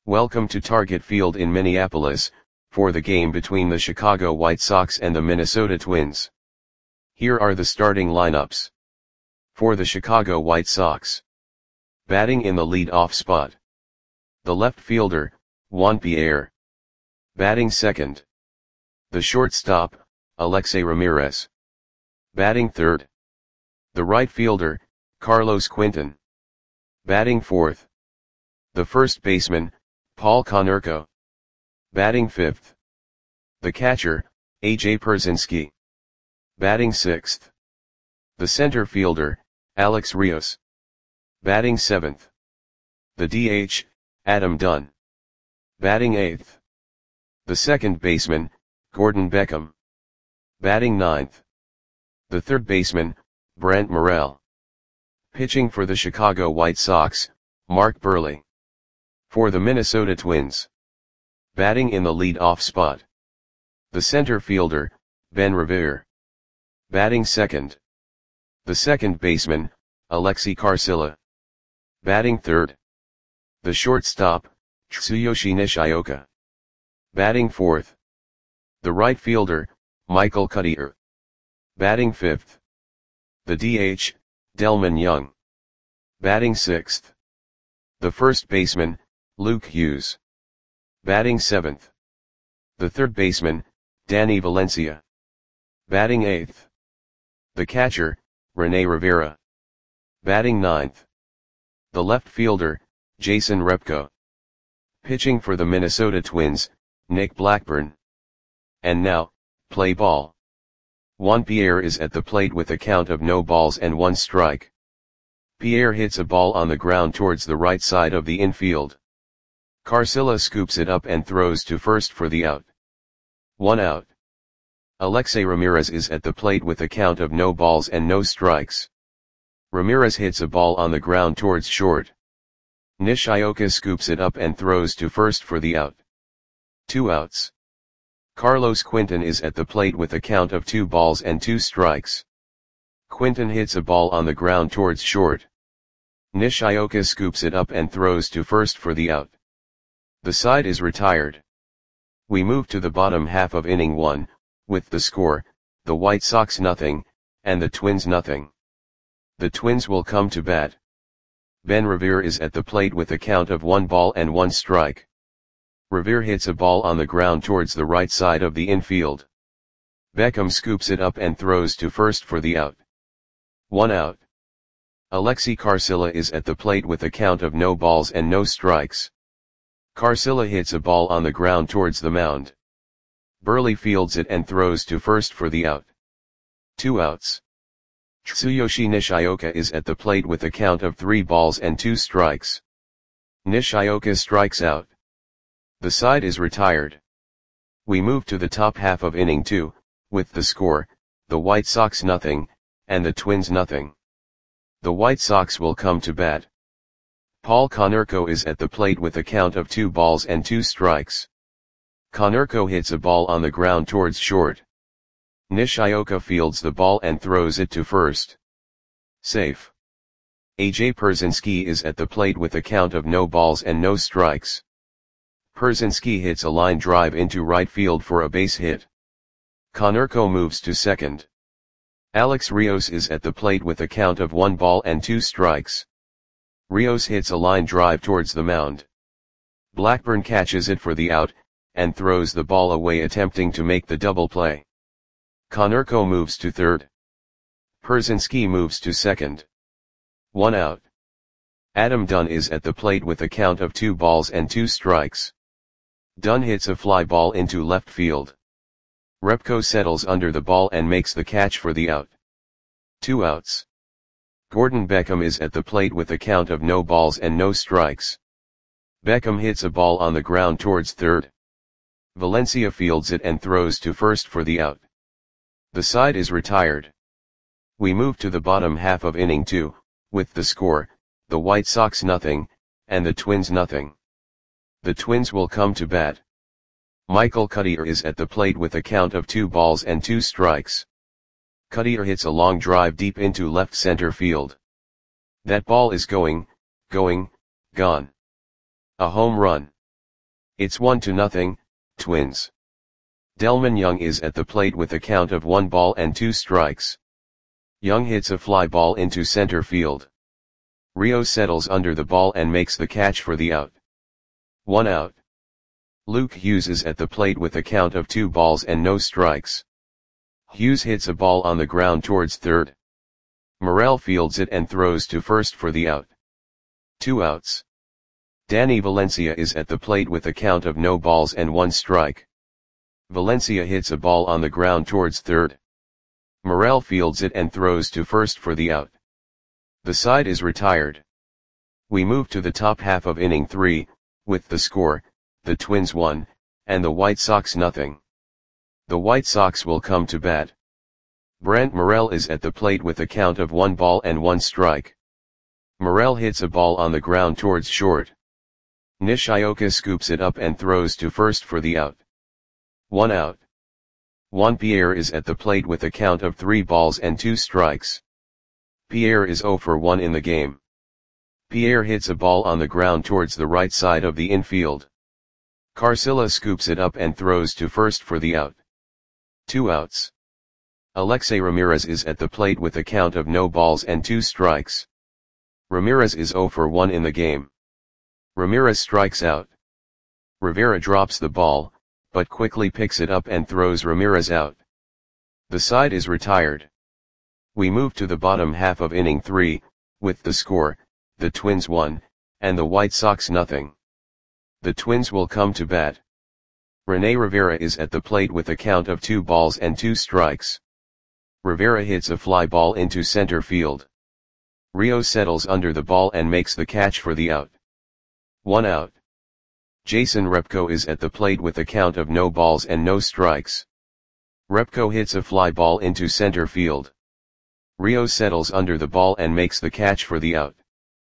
Welcome to Target Field in Minneapolis, for the game between the Chicago White Sox and the Minnesota Twins. Here are the starting lineups. For the Chicago White Sox. Batting in the lead-off spot. The left fielder, Juan Pierre. Batting second. The shortstop, Alexei Ramirez. Batting third. The right fielder, Carlos Quentin. Batting fourth. The first baseman, Paul Konerko. Batting fifth. The catcher, A.J. Pierzynski. Batting sixth. The center fielder, Alex Rios. Batting seventh. The DH, Adam Dunn. Batting eighth. The second baseman, Gordon Beckham. Batting ninth. The third baseman, Brent Morel. Pitching for the Chicago White Sox, Mark Buehrle. For the Minnesota Twins. Batting in the lead-off spot. The center fielder, Ben Revere. Batting second. The second baseman, Alexei Carcilla. Batting third. The shortstop, Tsuyoshi Nishioka. Batting fourth. The right fielder, Michael Cuddyer. Batting fifth. The DH, Delmon Young. Batting sixth. The first baseman, Luke Hughes. Batting seventh. The third baseman, Danny Valencia. Batting eighth. The catcher, Rene Rivera. Batting ninth. The left fielder, Jason Repko. Pitching for the Minnesota Twins, Nick Blackburn. And now, play ball. Juan Pierre is at the plate with a count of no balls and one strike. Pierre hits a ball on the ground towards the right side of the infield. Carcilla scoops it up and throws to first for the out. 1 out. Alexei Ramirez is at the plate with a count of no balls and no strikes. Ramirez hits a ball on the ground towards short. Nishioka scoops it up and throws to first for the out. 2 outs. Carlos Quentin is at the plate with a count of 2 balls and 2 strikes. Quentin hits a ball on the ground towards short. Nishioka scoops it up and throws to first for the out. The side is retired. We move to the bottom half of inning 1, with the score, the White Sox nothing, and the Twins nothing. The Twins will come to bat. Ben Revere is at the plate with a count of 1 ball and 1 strike. Revere hits a ball on the ground towards the right side of the infield. Beckham scoops it up and throws to first for the out. 1 out. Alexei Carcilla is at the plate with a count of no balls and no strikes. Carcilla hits a ball on the ground towards the mound. Buehrle fields it and throws to first for the out. 2 outs. Tsuyoshi Nishioka is at the plate with a count of 3 balls and 2 strikes. Nishioka strikes out. The side is retired. We move to the top half of inning 2, with the score, the White Sox nothing, and the Twins nothing. The White Sox will come to bat. Paul Konerko is at the plate with a count of 2 balls and 2 strikes. Konerko hits a ball on the ground towards short. Nishioka fields the ball and throws it to first. Safe. A.J. Pierzynski is at the plate with a count of no balls and no strikes. Pierzynski hits a line drive into right field for a base hit. Konerko moves to second. Alex Rios is at the plate with a count of 1 ball and 2 strikes. Rios hits a line drive towards the mound. Blackburn catches it for the out, and throws the ball away attempting to make the double play. Konerko moves to third. Pierzynski moves to second. 1 out. Adam Dunn is at the plate with a count of 2 balls and 2 strikes. Dunn hits a fly ball into left field. Repko settles under the ball and makes the catch for the out. 2 outs. Gordon Beckham is at the plate with a count of no balls and no strikes. Beckham hits a ball on the ground towards third. Valencia fields it and throws to first for the out. The side is retired. We move to the bottom half of inning 2, with the score, the White Sox nothing, and the Twins nothing. The Twins will come to bat. Michael Cuddyer is at the plate with a count of 2 balls and 2 strikes. Cuddyer hits a long drive deep into left center field. That ball is gone. A home run. It's 1-0, Twins. Delman Young is at the plate with a count of 1 ball and 2 strikes. Young hits a fly ball into center field. Rios settles under the ball and makes the catch for the out. 1 out. Luke Hughes is at the plate with a count of 2 balls and no strikes. Hughes hits a ball on the ground towards third. Morel fields it and throws to first for the out. 2 outs. Danny Valencia is at the plate with a count of no balls and 1 strike. Valencia hits a ball on the ground towards third. Morel fields it and throws to first for the out. The side is retired. We move to the top half of inning 3, with the score, the Twins 1, and the White Sox nothing. The White Sox will come to bat. Brent Morel is at the plate with a count of 1 ball and 1 strike. Morel hits a ball on the ground towards short. Nishioka scoops it up and throws to first for the out. 1 out. Juan Pierre is at the plate with a count of 3 balls and 2 strikes. Pierre is 0 for 1 in the game. Pierre hits a ball on the ground towards the right side of the infield. Carcilla scoops it up and throws to first for the out. 2 outs. Alexei Ramirez is at the plate with a count of no balls and 2 strikes. Ramirez is 0 for 1 in the game. Ramirez strikes out. Rivera drops the ball, but quickly picks it up and throws Ramirez out. The side is retired. We move to the bottom half of inning 3, with the score, the Twins 1, and the White Sox nothing. The Twins will come to bat. Rene Rivera is at the plate with a count of 2 balls and 2 strikes. Rivera hits a fly ball into center field. Rios settles under the ball and makes the catch for the out. 1 out. Jason Repko is at the plate with a count of no balls and no strikes. Repko hits a fly ball into center field. Rios settles under the ball and makes the catch for the out.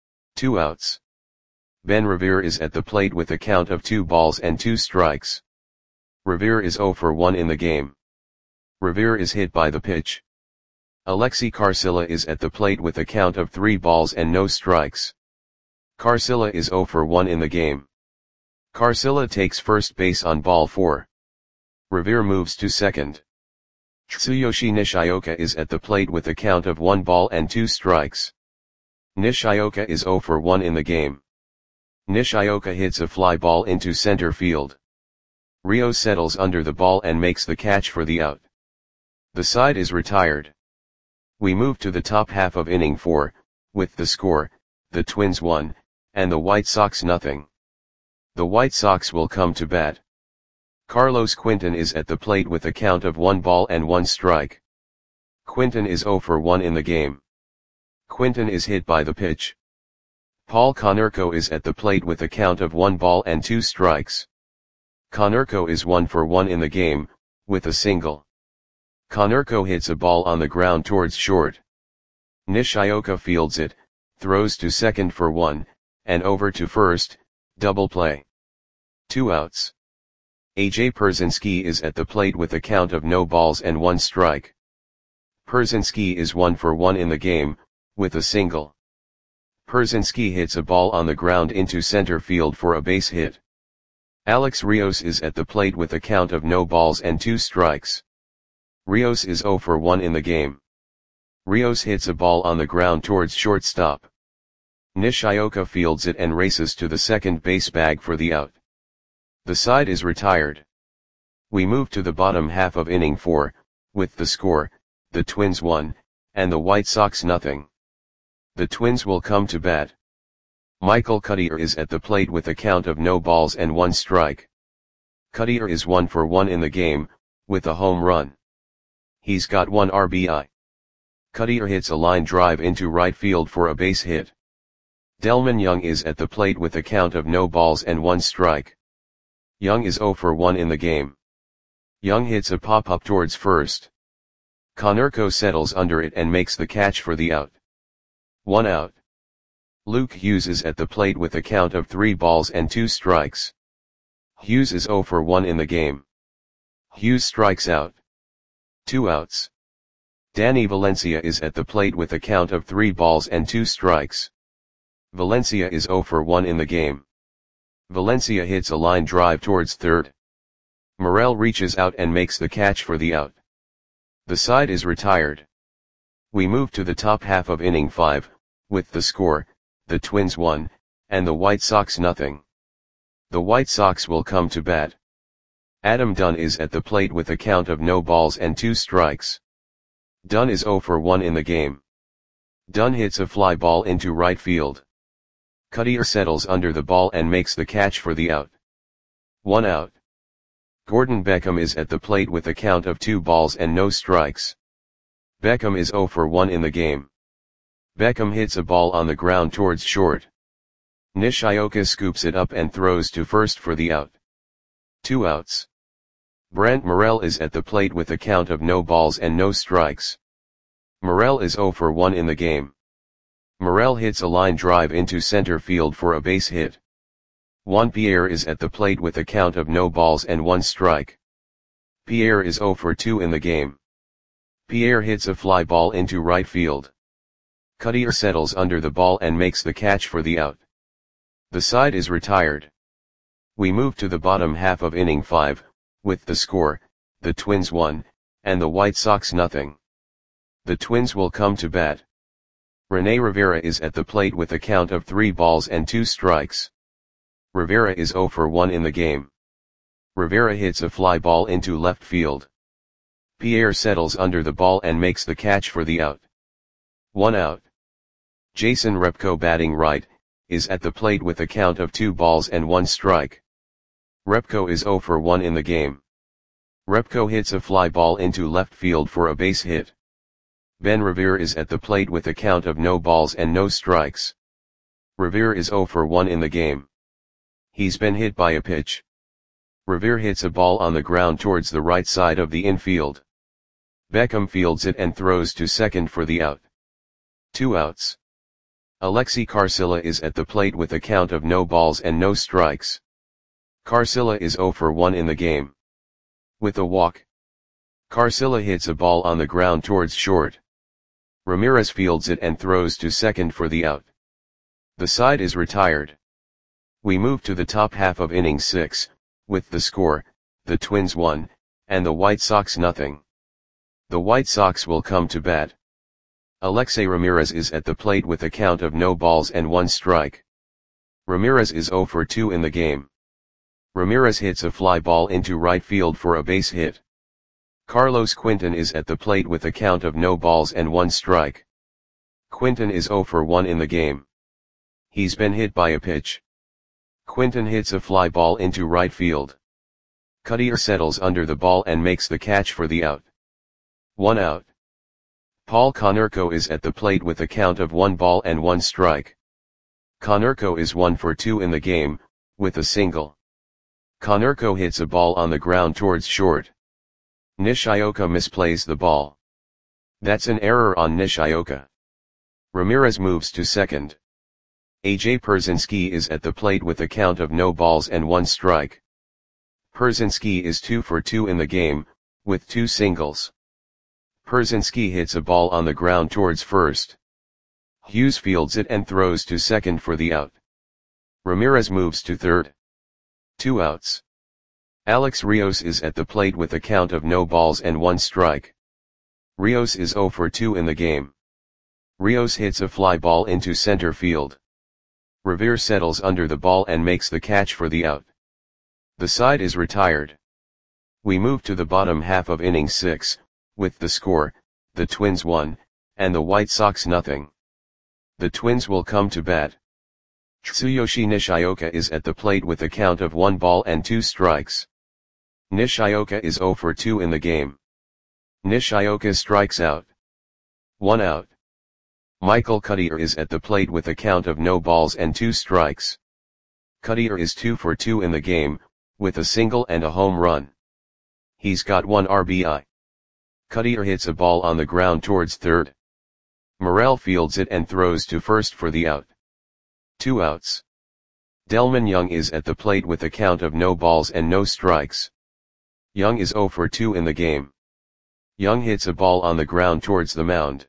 2 outs. Ben Revere is at the plate with a count of 2 balls and 2 strikes. Revere is 0 for 1 in the game. Revere is hit by the pitch. Alexi Carcilla is at the plate with a count of 3 balls and no strikes. Carcilla is 0 for 1 in the game. Carcilla takes first base on ball 4. Revere moves to second. Tsuyoshi Nishioka is at the plate with a count of 1 ball and 2 strikes. Nishioka is 0 for 1 in the game. Nishioka hits a fly ball into center field. Rios settles under the ball and makes the catch for the out. The side is retired. We move to the top half of inning 4, with the score, the Twins 1, and the White Sox nothing. The White Sox will come to bat. Carlos Quinton is at the plate with a count of 1 ball and 1 strike. Quinton is 0 for 1 in the game. Quinton is hit by the pitch. Paul Konerko is at the plate with a count of 1 ball and 2 strikes. Konerko is 1 for 1 in the game, with a single. Konerko hits a ball on the ground towards short. Nishioka fields it, throws to second for 1, and over to first, double play. 2 outs. AJ Pierzynski is at the plate with a count of no balls and 1 strike. Pierzynski is 1 for 1 in the game, with a single. Pierzynski hits a ball on the ground into center field for a base hit. Alex Rios is at the plate with a count of no balls and 2 strikes. Rios is 0 for 1 in the game. Rios hits a ball on the ground towards shortstop. Nishioka fields it and races to the second base bag for the out. The side is retired. We move to the bottom half of inning 4, with the score, the Twins 1, and the White Sox nothing. The Twins will come to bat. Michael Cuddyer is at the plate with a count of no balls and 1 strike. Cuddyer is 1 for 1 in the game, with a home run. He's got 1 RBI. Cuddyer hits a line drive into right field for a base hit. Delman Young is at the plate with a count of no balls and 1 strike. Young is 0 for 1 in the game. Young hits a pop-up towards first. Konerko settles under it and makes the catch for the out. 1 out. Luke Hughes is at the plate with a count of 3 balls and 2 strikes. Hughes is 0 for 1 in the game. Hughes strikes out. 2 outs. Danny Valencia is at the plate with a count of 3 balls and 2 strikes. Valencia is 0 for 1 in the game. Valencia hits a line drive towards third. Morel reaches out and makes the catch for the out. The side is retired. We move to the top half of inning 5, with the score, the Twins 1, and the White Sox nothing. The White Sox will come to bat. Adam Dunn is at the plate with a count of no balls and 2 strikes. Dunn is 0 for 1 in the game. Dunn hits a fly ball into right field. Cutter settles under the ball and makes the catch for the out. 1 out. Gordon Beckham is at the plate with a count of 2 balls and no strikes. Beckham is 0 for 1 in the game. Beckham hits a ball on the ground towards short. Nishioka scoops it up and throws to first for the out. 2 outs. Brant Morel is at the plate with a count of no balls and no strikes. Morel is 0 for 1 in the game. Morel hits a line drive into center field for a base hit. Juan Pierre is at the plate with a count of no balls and 1 strike. Pierre is 0 for 2 in the game. Pierre hits a fly ball into right field. Cutter settles under the ball and makes the catch for the out. The side is retired. We move to the bottom half of inning 5, with the score, the Twins 1, and the White Sox nothing. The Twins will come to bat. Rene Rivera is at the plate with a count of 3 balls and 2 strikes. Rivera is 0 for 1 in the game. Rivera hits a fly ball into left field. Pierre settles under the ball and makes the catch for the out. 1 out. Jason Repko, batting right, is at the plate with a count of 2 balls and 1 strike. Repko is 0 for 1 in the game. Repko hits a fly ball into left field for a base hit. Ben Revere is at the plate with a count of no balls and no strikes. Revere is 0 for 1 in the game. He's been hit by a pitch. Revere hits a ball on the ground towards the right side of the infield. Beckham fields it and throws to second for the out. 2 outs. Alexi Carcilla is at the plate with a count of no balls and no strikes. Carcilla is 0 for 1 in the game. With a walk. Carcilla hits a ball on the ground towards short. Ramirez fields it and throws to second for the out. The side is retired. We move to the top half of inning 6, with the score, the Twins 1, and the White Sox nothing. The White Sox will come to bat. Alexei Ramirez is at the plate with a count of no balls and 1 strike. Ramirez is 0 for 2 in the game. Ramirez hits a fly ball into right field for a base hit. Carlos Quinton is at the plate with a count of no balls and 1 strike. Quinton is 0 for 1 in the game. He's been hit by a pitch. Quinton hits a fly ball into right field. Cutter settles under the ball and makes the catch for the out. 1 out. Paul Konerko is at the plate with a count of 1 ball and 1 strike. Konerko is 1 for 2 in the game, with a single. Konerko hits a ball on the ground towards short. Nishioka misplays the ball. That's an error on Nishioka. Ramirez moves to second. AJ Pierzynski is at the plate with a count of no balls and 1 strike. Pierzynski is 2 for 2 in the game, with 2 singles. Pierzynski hits a ball on the ground towards first. Hughes fields it and throws to second for the out. Ramirez moves to third. 2 outs. Alex Rios is at the plate with a count of no balls and 1 strike. Rios is 0 for 2 in the game. Rios hits a fly ball into center field. Revere settles under the ball and makes the catch for the out. The side is retired. We move to the bottom half of inning 6, with the score, the Twins 1, and the White Sox nothing. The Twins will come to bat. Tsuyoshi Nishioka is at the plate with a count of 1 ball and 2 strikes. Nishioka is 0 for 2 in the game. Nishioka strikes out. 1 out. Michael Cutter is at the plate with a count of no balls and 2 strikes. Cutter is 2 for 2 in the game, with a single and a home run. He's got 1 RBI. Cutter hits a ball on the ground towards third. Morel fields it and throws to first for the out. 2 outs. Delman Young is at the plate with a count of no balls and no strikes. Young is 0 for 2 in the game. Young hits a ball on the ground towards the mound.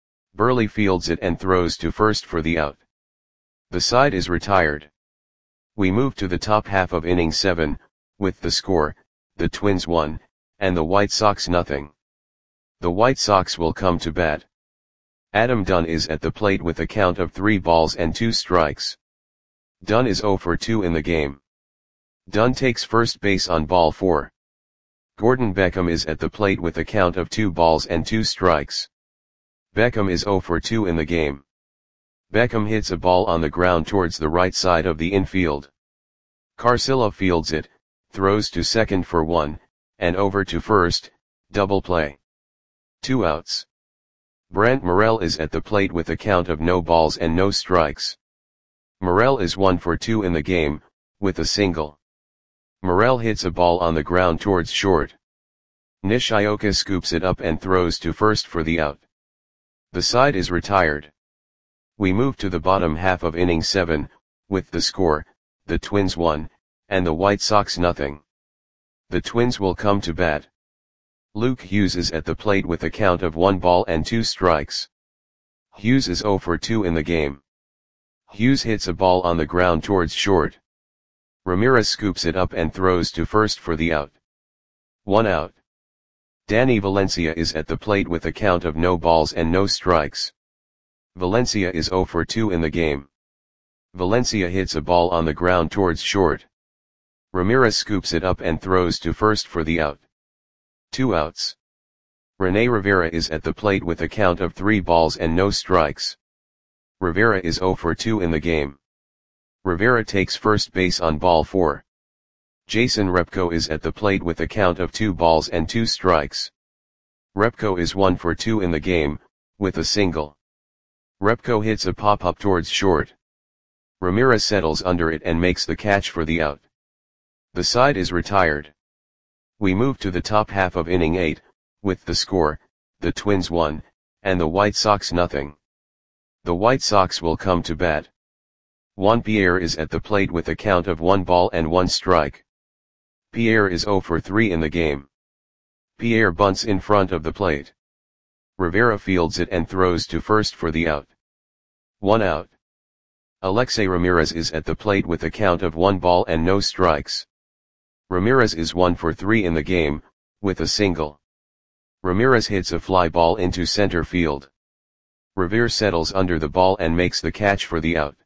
Burley fields it and throws to first for the out. The side is retired. We move to the top half of inning 7, with the score, the Twins 1, and the White Sox nothing. The White Sox will come to bat. Adam Dunn is at the plate with a count of 3 balls and 2 strikes. Dunn is 0 for 2 in the game. Dunn takes first base on ball 4. Gordon Beckham is at the plate with a count of 2 balls and 2 strikes. Beckham is 0 for 2 in the game. Beckham hits a ball on the ground towards the right side of the infield. Carcillo fields it, throws to second for 1, and over to first, double play. 2 outs. Brent Morel is at the plate with a count of no balls and no strikes. Morel is 1 for 2 in the game, with a single. Morel hits a ball on the ground towards short. Nishioka scoops it up and throws to first for the out. The side is retired. We move to the bottom half of inning 7, with the score, the Twins 1, and the White Sox nothing. The Twins will come to bat. Luke Hughes is at the plate with a count of 1 ball and 2 strikes. Hughes is 0 for 2 in the game. Hughes hits a ball on the ground towards short. Ramirez scoops it up and throws to first for the out. 1 out. Danny Valencia is at the plate with a count of no balls and no strikes. Valencia is 0 for 2 in the game. Valencia hits a ball on the ground towards short. Ramirez scoops it up and throws to first for the out. 2 outs. Rene Rivera is at the plate with a count of 3 balls and no strikes. Rivera is 0 for 2 in the game. Rivera takes first base on ball 4. Jason Repko is at the plate with a count of 2 balls and 2 strikes. Repko is 1 for 2 in the game, with a single. Repko hits a pop-up towards short. Ramirez settles under it and makes the catch for the out. The side is retired. We move to the top half of inning 8, with the score, the Twins 1, and the White Sox nothing. The White Sox will come to bat. Juan Pierre is at the plate with a count of 1 ball and 1 strike. Pierre is 0 for 3 in the game. Pierre bunts in front of the plate. Rivera fields it and throws to first for the out. 1 out. Alexei Ramirez is at the plate with a count of 1 ball and no strikes. Ramirez is 1 for 3 in the game, with a single. Ramirez hits a fly ball into center field. Revere settles under the ball and makes the catch for the out.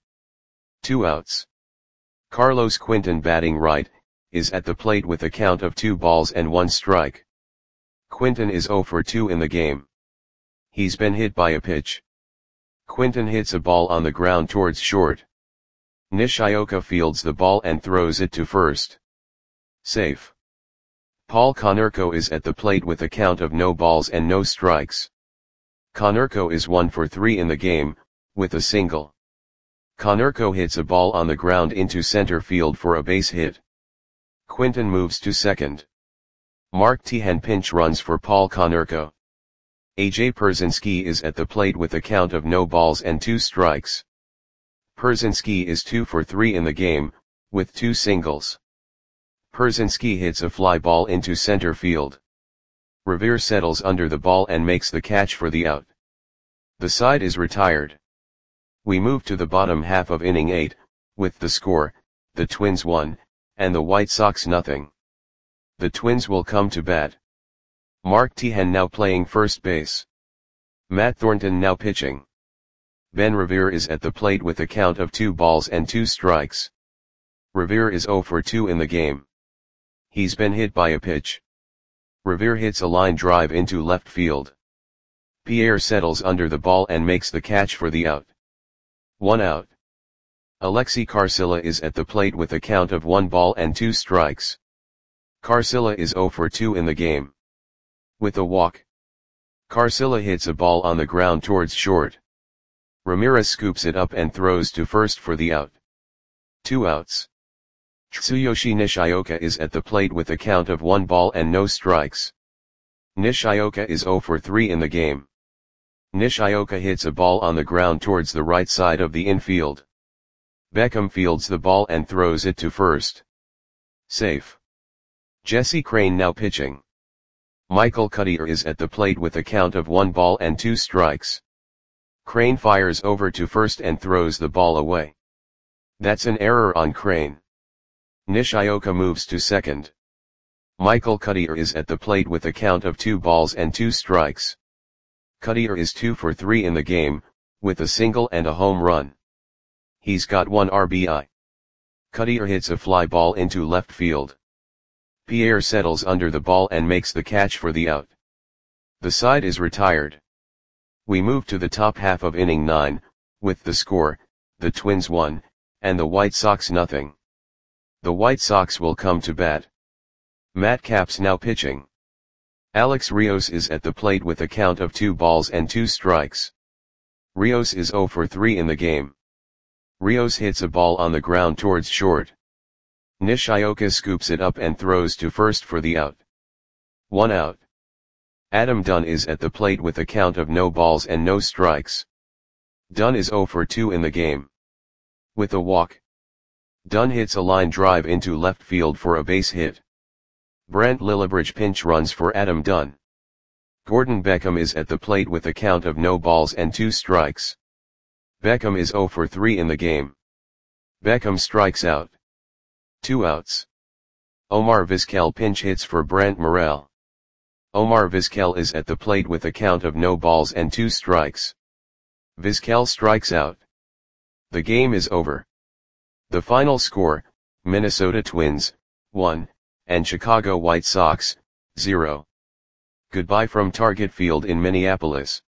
2 outs. Carlos Quinton, batting right, is at the plate with a count of 2 balls and 1 strike. Quinton is 0 for 2 in the game. He's been hit by a pitch. Quinton hits a ball on the ground towards short. Nishioka fields the ball and throws it to first. Safe. Paul Konerko is at the plate with a count of no balls and no strikes. Konerko is 1 for 3 in the game, with a single. Konerko hits a ball on the ground into center field for a base hit. Quinton moves to second. Mark Tehan pinch runs for Paul Konerko. A.J. Pierzynski is at the plate with a count of no balls and 2 strikes. Pierzynski is 2 for 3 in the game, with 2 singles. Pierzynski hits a fly ball into center field. Revere settles under the ball and makes the catch for the out. The side is retired. We move to the bottom half of inning 8, with the score, the Twins 1, and the White Sox nothing. The Twins will come to bat. Mark Tehan now playing first base. Matt Thornton now pitching. Ben Revere is at the plate with a count of 2 balls and 2 strikes. Revere is 0 for 2 in the game. He's been hit by a pitch. Revere hits a line drive into left field. Pierre settles under the ball and makes the catch for the out. 1 out. Alexei Carcillo is at the plate with a count of 1 ball and 2 strikes. Carcillo is 0 for 2 in the game. With a walk. Carcillo hits a ball on the ground towards short. Ramirez scoops it up and throws to first for the out. 2 outs. Tsuyoshi Nishioka is at the plate with a count of 1 ball and no strikes. Nishioka is 0 for 3 in the game. Nishioka hits a ball on the ground towards the right side of the infield. Beckham fields the ball and throws it to first. Safe. Jesse Crain now pitching. Michael Cuddyer is at the plate with a count of 1 ball and 2 strikes. Crain fires over to first and throws the ball away. That's an error on Crain. Nishioka moves to second. Michael Cuddyer is at the plate with a count of 2 balls and 2 strikes. Cuddyer is 2 for 3 in the game, with a single and a home run. He's got 1 RBI. Cuddyer hits a fly ball into left field. Pierre settles under the ball and makes the catch for the out. The side is retired. We move to the top half of inning 9, with the score, the Twins 1, and the White Sox nothing. The White Sox will come to bat. Matt Capps now pitching. Alex Rios is at the plate with a count of 2 balls and 2 strikes. Rios is 0 for 3 in the game. Rios hits a ball on the ground towards short. Nishioka scoops it up and throws to first for the out. 1 out. Adam Dunn is at the plate with a count of no balls and no strikes. Dunn is 0 for 2 in the game. With a walk, Dunn hits a line drive into left field for a base hit. Brant Lillibridge pinch runs for Adam Dunn. Gordon Beckham is at the plate with a count of no balls and 2 strikes. Beckham is 0 for 3 in the game. Beckham strikes out. 2 outs. Omar Vizquel pinch hits for Brant Morel. Omar Vizquel is at the plate with a count of no balls and 2 strikes. Vizquel strikes out. The game is over. The final score, Minnesota Twins, 1, and Chicago White Sox, 0. Goodbye from Target Field in Minneapolis.